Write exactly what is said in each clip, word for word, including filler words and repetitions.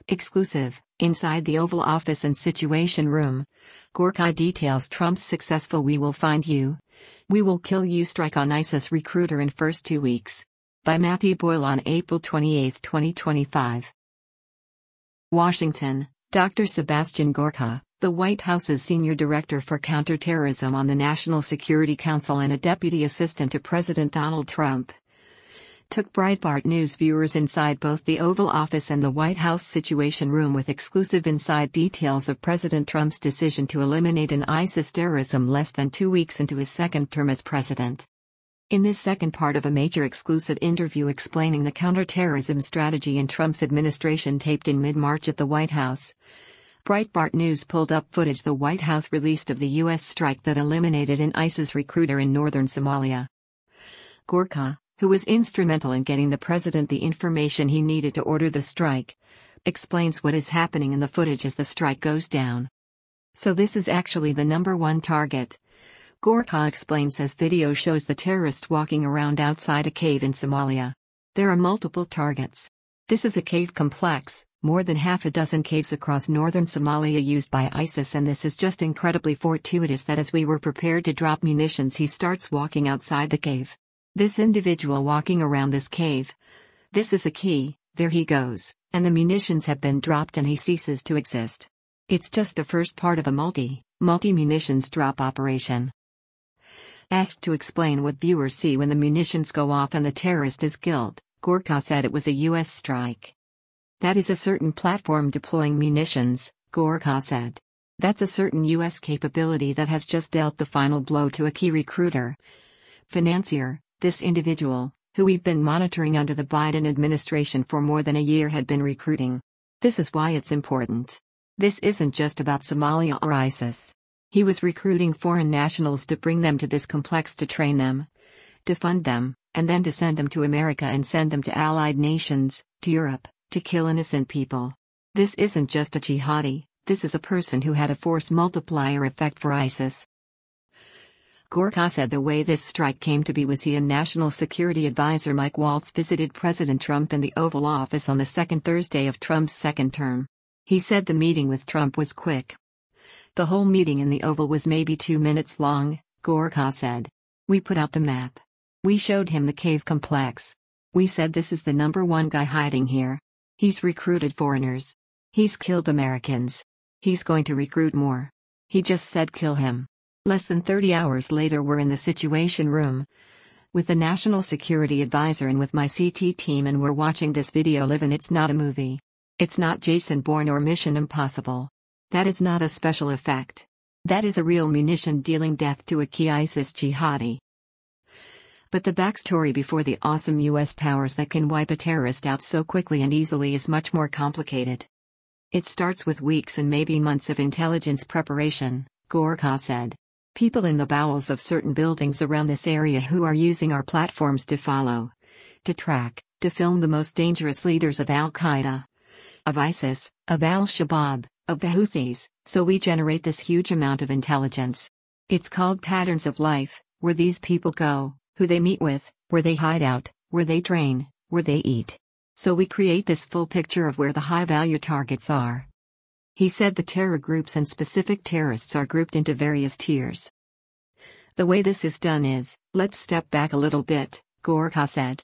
Exclusive, inside the Oval Office and Situation Room. Gorka details Trump's successful "We will find you. We will kill you" strike on ISIS recruiter in first two weeks. By Matthew Boyle on April twenty-eighth, twenty twenty-five. Washington. Doctor Sebastian Gorka, the White House's senior director for counterterrorism on the National Security Council and a deputy assistant to President Donald Trump, took Breitbart News viewers inside both the Oval Office and the White House Situation Room with exclusive inside details of President Trump's decision to eliminate an ISIS terrorism less than two weeks into his second term as president. In this second part of a major exclusive interview explaining the counterterrorism strategy in Trump's administration taped in mid-March at the White House, Breitbart News pulled up footage the White House released of the U S strike that eliminated an ISIS recruiter in northern Somalia. Gorka, who was instrumental in getting the president the information he needed to order the strike, explains what is happening in the footage as the strike goes down. So this is actually the number one target. Gorka explains as video shows the terrorists walking around outside a cave in Somalia. There are multiple targets. This is a cave complex, more than half a dozen caves across northern Somalia used by ISIS, and this is just incredibly fortuitous that as we were prepared to drop munitions he starts walking outside the cave. This individual walking around this cave. This is a key, there he goes, and the munitions have been dropped and he ceases to exist. It's just the first part of a multi, multi-munitions drop operation. Asked to explain what viewers see when the munitions go off and the terrorist is killed, Gorka said it was a U S strike. That is a certain platform deploying munitions, Gorka said. That's a certain U S capability that has just dealt the final blow to a key recruiter. Financier, this individual, who we've been monitoring under the Biden administration for more than a year, had been recruiting. This is why it's important. This isn't just about Somalia or ISIS. He was recruiting foreign nationals to bring them to this complex to train them, to fund them, and then to send them to America and send them to allied nations, to Europe, to kill innocent people. This isn't just a jihadi, this is a person who had a force multiplier effect for ISIS. Gorka said the way this strike came to be was he and National Security Advisor Mike Waltz visited President Trump in the Oval Office on the second Thursday of Trump's second term. He said the meeting with Trump was quick. The whole meeting in the Oval was maybe two minutes long, Gorka said. We put out the map. We showed him the cave complex. We said this is the number one guy hiding here. He's recruited foreigners. He's killed Americans. He's going to recruit more. He just said kill him. Less than thirty hours later we're in the Situation Room with the National Security Advisor and with my C T team, and we're watching this video live, and it's not a movie. It's not Jason Bourne or Mission Impossible. That is not a special effect. That is a real munition dealing death to a key ISIS jihadi. But the backstory before the awesome U S powers that can wipe a terrorist out so quickly and easily is much more complicated. It starts with weeks and maybe months of intelligence preparation, Gorka said. People in the bowels of certain buildings around this area who are using our platforms to follow, to track, to film the most dangerous leaders of Al-Qaeda, of ISIS, of Al-Shabaab, of the Houthis, so we generate this huge amount of intelligence. It's called patterns of life, where these people go, who they meet with, where they hide out, where they train, where they eat. So we create this full picture of where the high-value targets are. He said the terror groups and specific terrorists are grouped into various tiers. The way this is done is, let's step back a little bit, Gorka said.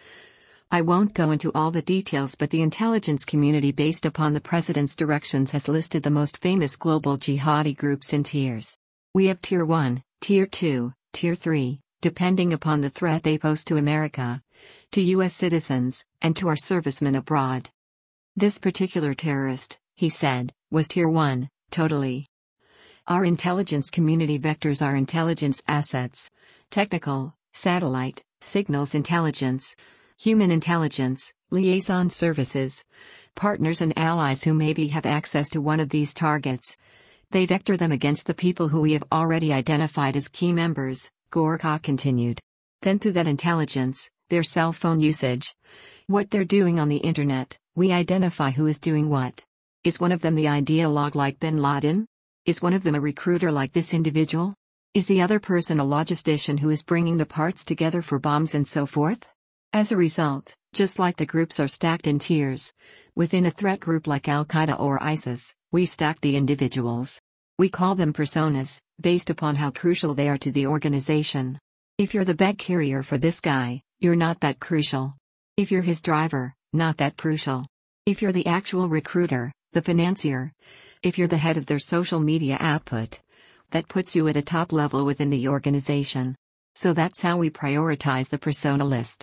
I won't go into all the details, but the intelligence community, based upon the president's directions, has listed the most famous global jihadi groups in tiers. We have Tier one, Tier two, Tier three, depending upon the threat they pose to America, to U S citizens, and to our servicemen abroad. This particular terrorist, he said, was Tier one, totally. Our intelligence community vectors our intelligence assets, technical, satellite, signals intelligence, human intelligence, liaison services, partners and allies who maybe have access to one of these targets. They vector them against the people who we have already identified as key members, Gorka continued. Then through that intelligence, their cell phone usage, what they're doing on the internet, we identify who is doing what. Is one of them the ideologue like bin Laden? Is one of them a recruiter like this individual? Is the other person a logistician who is bringing the parts together for bombs and so forth? As a result, Just like the groups are stacked in tiers. Within a threat group like Al-Qaeda or ISIS, we stack the individuals. We call them personas, based upon how crucial they are to the organization. If you're the bag carrier for this guy, you're not that crucial. If you're his driver, not that crucial. If you're the actual recruiter, the financier. If you're the head of their social media output, that puts you at a top level within the organization. So that's how we prioritize the persona list.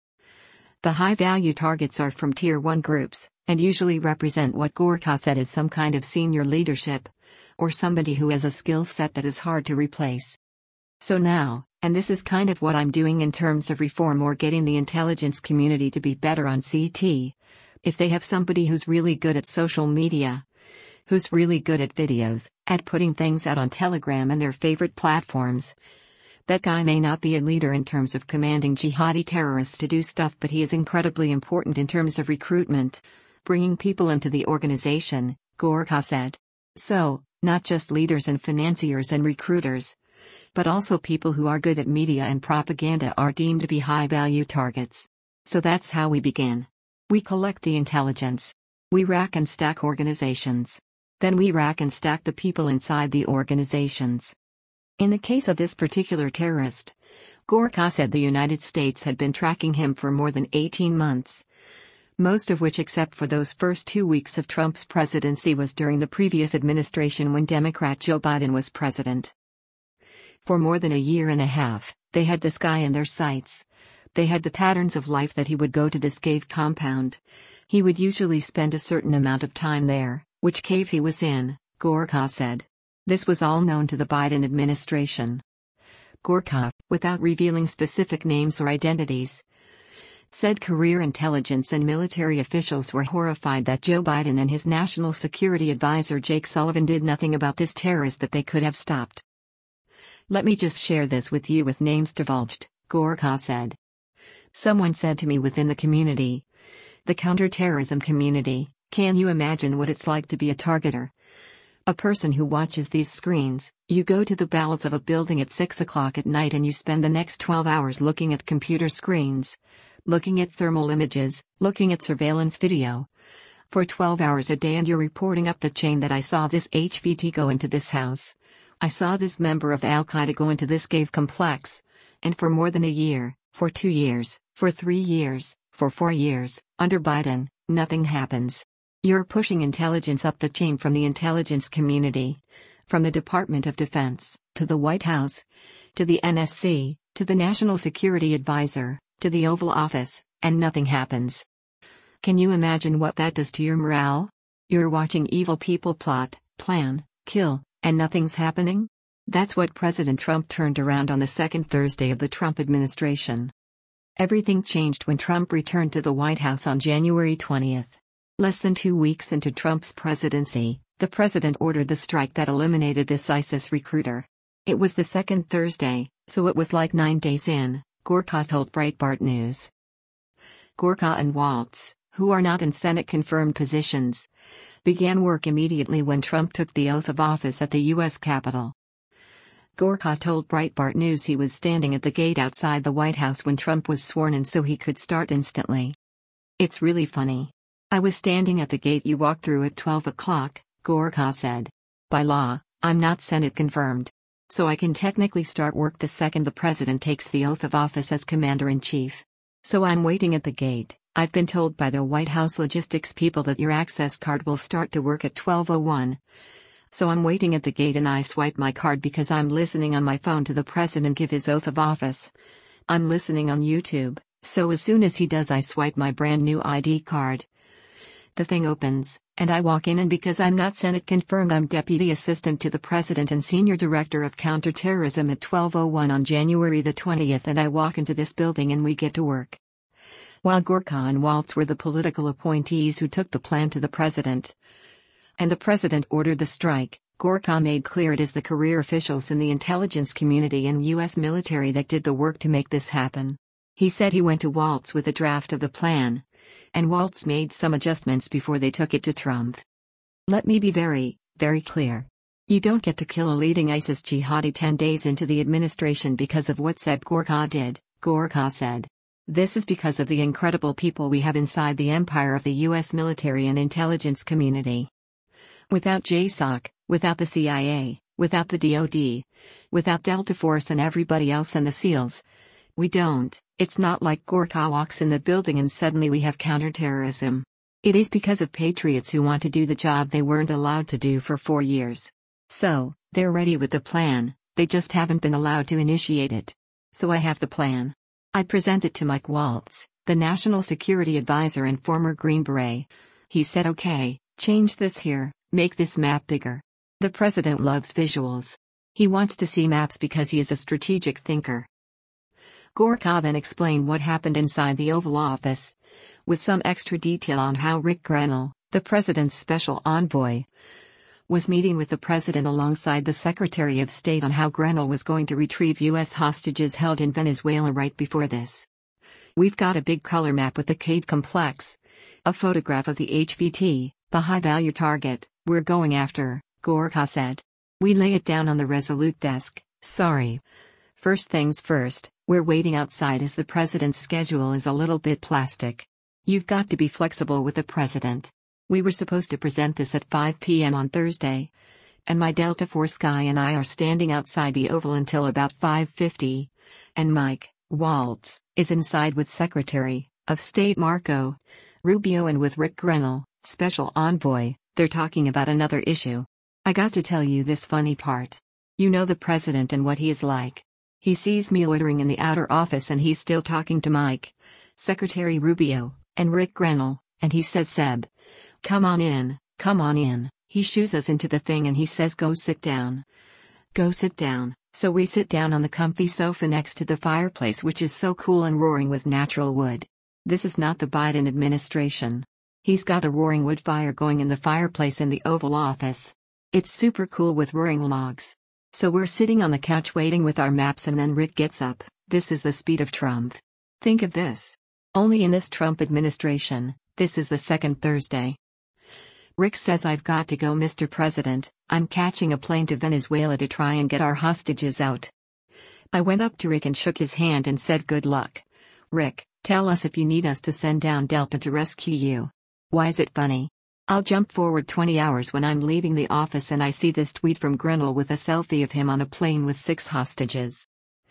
The high-value targets are from Tier one groups, and usually represent what Gorka said is some kind of senior leadership, or somebody who has a skill set that is hard to replace. So now, and this is kind of what I'm doing in terms of reform or getting the intelligence community to be better on C T, if they have somebody who's really good at social media, who's really good at videos, at putting things out on Telegram and their favorite platforms, that guy may not be a leader in terms of commanding jihadi terrorists to do stuff, but he is incredibly important in terms of recruitment, bringing people into the organization, Gorka said. So, not just leaders and financiers and recruiters, but also people who are good at media and propaganda are deemed to be high-value targets. So that's how we begin. We collect the intelligence. We rack and stack organizations. Then we rack and stack the people inside the organizations. In the case of this particular terrorist, Gorka said the United States had been tracking him for more than eighteen months. Most of which, except for those first two weeks of Trump's presidency, was during the previous administration when Democrat Joe Biden was president. For more than a year and a half, they had this guy in their sights. They had the patterns of life that he would go to this cave compound. He would usually spend a certain amount of time there, which cave he was in, Gorka said. This was all known to the Biden administration. Gorka, without revealing specific names or identities, said career intelligence and military officials were horrified that Joe Biden and his national security advisor Jake Sullivan did nothing about this terrorist that they could have stopped. Let me just share this with you with names divulged, Gorka said. Someone said to me within the community, the counterterrorism community, can you imagine what it's like to be a targeter? A person who watches these screens. You go to the bowels of a building at six o'clock at night and you spend the next twelve hours looking at computer screens, looking at thermal images, looking at surveillance video, for twelve hours a day, and you're reporting up the chain that I saw this H V T go into this house. I saw this member of Al-Qaeda go into this cave complex. And for more than a year, for two years, for three years, for four years, under Biden, nothing happens. You're pushing intelligence up the chain from the intelligence community, from the Department of Defense, to the White House, to the N S C, to the National Security Advisor, to the Oval Office, and nothing happens. Can you imagine what that does to your morale? You're watching evil people plot, plan, kill, and nothing's happening? That's what President Trump turned around on the second Thursday of the Trump administration. Everything changed when Trump returned to the White House on January twentieth. Less than two weeks into Trump's presidency, the president ordered the strike that eliminated this ISIS recruiter. It was the second Thursday, so it was like nine days in, Gorka told Breitbart News. Gorka and Waltz, who are not in Senate-confirmed positions, began work immediately when Trump took the oath of office at the U S Capitol. Gorka told Breitbart News he was standing at the gate outside the White House when Trump was sworn in so he could start instantly. It's really funny. I was standing at the gate you walked through at twelve o'clock, Gorka said. By law, I'm not Senate confirmed. So I can technically start work the second the president takes the oath of office as commander-in-chief. So I'm waiting at the gate. I've been told by the White House logistics people that your access card will start to work at twelve oh one. So I'm waiting at the gate and I swipe my card because I'm listening on my phone to the president give his oath of office. I'm listening on YouTube, so as soon as he does I swipe my brand new I D card. The thing opens, and I walk in, and because I'm not Senate confirmed, I'm Deputy Assistant to the President and Senior Director of Counterterrorism at twelve oh one on January the twentieth, and I walk into this building and we get to work. While Gorka and Waltz were the political appointees who took the plan to the president, and the president ordered the strike, Gorka made clear it is the career officials in the intelligence community and U S military that did the work to make this happen. He said he went to Waltz with a draft of the plan, and Waltz made some adjustments before they took it to Trump. Let me be very, very clear. You don't get to kill a leading ISIS jihadi ten days into the administration because of what Seb Gorka did, Gorka said. This is because of the incredible people we have inside the empire of the U S military and intelligence community. Without J SOC, without the C I A, without the D O D, without Delta Force and everybody else and the SEALs, we don't. It's not like Gorka walks in the building and suddenly we have counterterrorism. It is because of patriots who want to do the job they weren't allowed to do for four years. So, they're ready with the plan, they just haven't been allowed to initiate it. So I have the plan. I present it to Mike Waltz, the National Security Advisor and former Green Beret. He said, okay, change this here, make this map bigger. The president loves visuals. He wants to see maps because he is a strategic thinker. Gorka then explained what happened inside the Oval Office, with some extra detail on how Rick Grenell, the president's special envoy, was meeting with the president alongside the Secretary of State on how Grenell was going to retrieve U S hostages held in Venezuela right before this. We've got a big color map with the cave complex, a photograph of the H V T, the high-value target we're going after, Gorka said. We lay it down on the Resolute desk. Sorry. First things first, we're waiting outside as the president's schedule is a little bit plastic. You've got to be flexible with the president. We were supposed to present this at five p m on Thursday, and my Delta Force guy and I are standing outside the Oval until about five fifty, and Mike Waltz is inside with Secretary of State Marco Rubio and with Rick Grenell, Special Envoy. They're talking about another issue. I got to tell you this funny part. You know the president and what he is like. He sees me loitering in the outer office and he's still talking to Mike, Secretary Rubio, and Rick Grenell, and he says, Seb, come on in, come on in. He shoos us into the thing and he says, go sit down. Go sit down. So we sit down on the comfy sofa next to the fireplace, which is so cool and roaring with natural wood. This is not the Biden administration. He's got a roaring wood fire going in the fireplace in the Oval Office. It's super cool with roaring logs. So we're sitting on the couch waiting with our maps and then Rick gets up. This is the speed of Trump. Think of this. Only in this Trump administration, this is the second Thursday. Rick says, I've got to go, Mister President, I'm catching a plane to Venezuela to try and get our hostages out. I went up to Rick and shook his hand and said, good luck. Rick, tell us if you need us to send down Delta to rescue you. Why is it funny? I'll jump forward twenty hours when I'm leaving the office and I see this tweet from Grenell with a selfie of him on a plane with six hostages.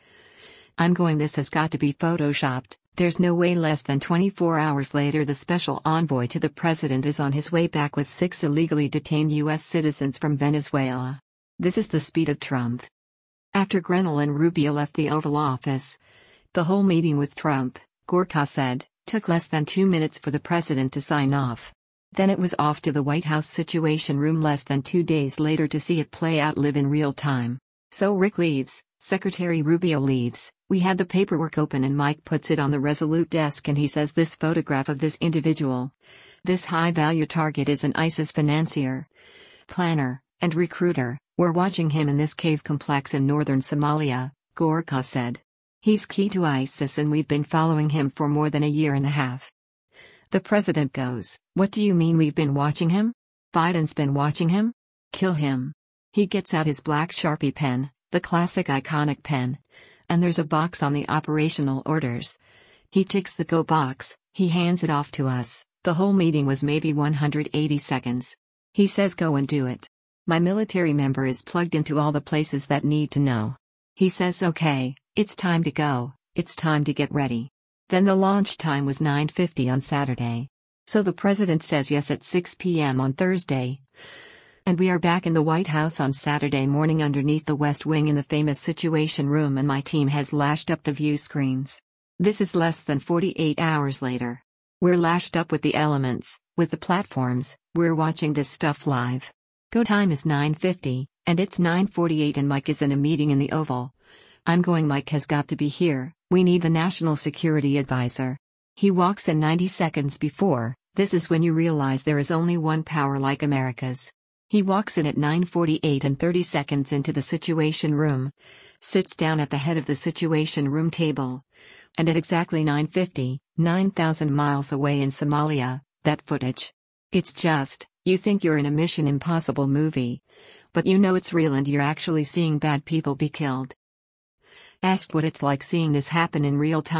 I'm going, this has got to be photoshopped. There's no way. Less than twenty-four hours later, the special envoy to the president is on his way back with six illegally detained U S citizens from Venezuela. This is the speed of Trump. After Grenell and Rubio left the Oval Office, the whole meeting with Trump, Gorka said, took less than two minutes for the president to sign off. Then it was off to the White House Situation Room less than two days later to see it play out live in real time. So Rick leaves, Secretary Rubio leaves, we had the paperwork open and Mike puts it on the Resolute desk and he says, this photograph of this individual, this high-value target, is an ISIS financier, planner, and recruiter. We're watching him in this cave complex in northern Somalia, Gorka said. He's key to ISIS and we've been following him for more than a year and a half. The president goes, what do you mean we've been watching him? Biden's been watching him? Kill him. He gets out his black Sharpie pen, the classic iconic pen, and there's a box on the operational orders. He ticks the go box, he hands it off to us. The whole meeting was maybe one hundred eighty seconds. He says, go and do it. My military member is plugged into all the places that need to know. He says, okay, it's time to go, it's time to get ready. Then the launch time was nine fifty on Saturday. So the president says yes at six p m on Thursday. And we are back in the White House on Saturday morning underneath the West Wing in the famous Situation Room, and my team has lashed up the view screens. This is less than forty-eight hours later. We're lashed up with the elements, with the platforms, we're watching this stuff live. Go time is nine fifty, and it's nine forty-eight and Mike is in a meeting in the Oval. I'm going, Mike has got to be here, we need the National Security Advisor. He walks in ninety seconds before. This is when you realize there is only one power like America's. He walks in at nine forty-eight and thirty seconds into the Situation Room, sits down at the head of the Situation Room table, and at exactly nine fifty, nine thousand miles away in Somalia, that footage. It's just, you think you're in a Mission Impossible movie, but you know it's real and you're actually seeing bad people be killed. Asked what it's like seeing this happen in real time,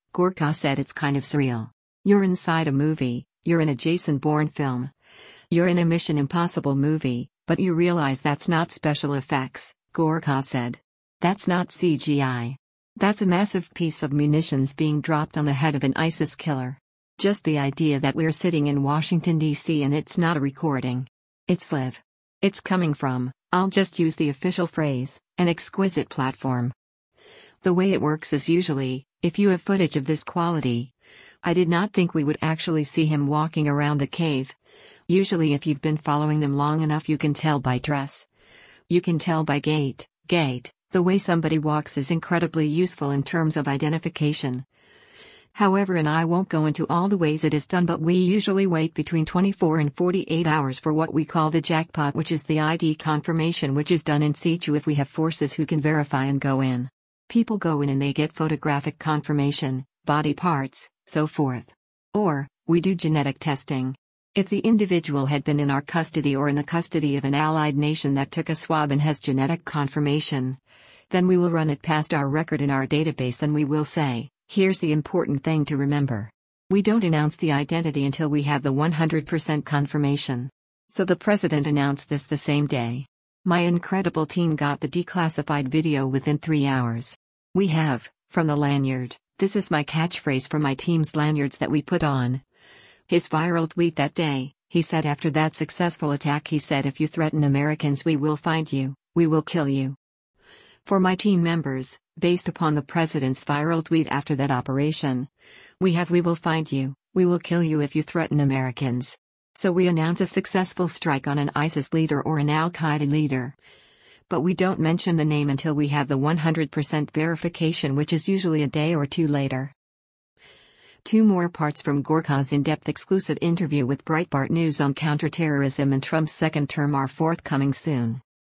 Gorka said it's kind of surreal. You're inside a movie, you're in a Jason Bourne film. You're in a Mission Impossible movie, but you realize that's not special effects, Gorka said. That's not C G I. That's a massive piece of munitions being dropped on the head of an ISIS killer. Just the idea that we're sitting in Washington, D C and it's not a recording. It's live. It's coming from, I'll just use the official phrase, an exquisite platform. The way it works is usually, if you have footage of this quality, I did not think we would actually see him walking around the cave. Usually if you've been following them long enough you can tell by dress. You can tell by gait, gait, the way somebody walks is incredibly useful in terms of identification. However, and I won't go into all the ways it is done, but we usually wait between twenty-four and forty-eight hours for what we call the jackpot, which is the I D confirmation, which is done in situ if we have forces who can verify and go in. People go in and they get photographic confirmation, body parts, so forth. Or, we do genetic testing. If the individual had been in our custody or in the custody of an allied nation that took a swab and has genetic confirmation, then we will run it past our record in our database and we will say, here's the important thing to remember. We don't announce the identity until we have the one hundred percent confirmation. So the president announced this the same day. My incredible team got the declassified video within three hours. We have, from the lanyard, this is my catchphrase for my team's lanyards that we put on. His viral tweet that day, he said after that successful attack, he said, if you threaten Americans, we will find you, we will kill you. For my team members, based upon the president's viral tweet after that operation, we have we will find you, we will kill you if you threaten Americans. So we announce a successful strike on an ISIS leader or an Al-Qaeda leader. But we don't mention the name until we have the one hundred percent verification, which is usually a day or two later. Two more parts from Gorka's in-depth exclusive interview with Breitbart News on counterterrorism and Trump's second term are forthcoming soon.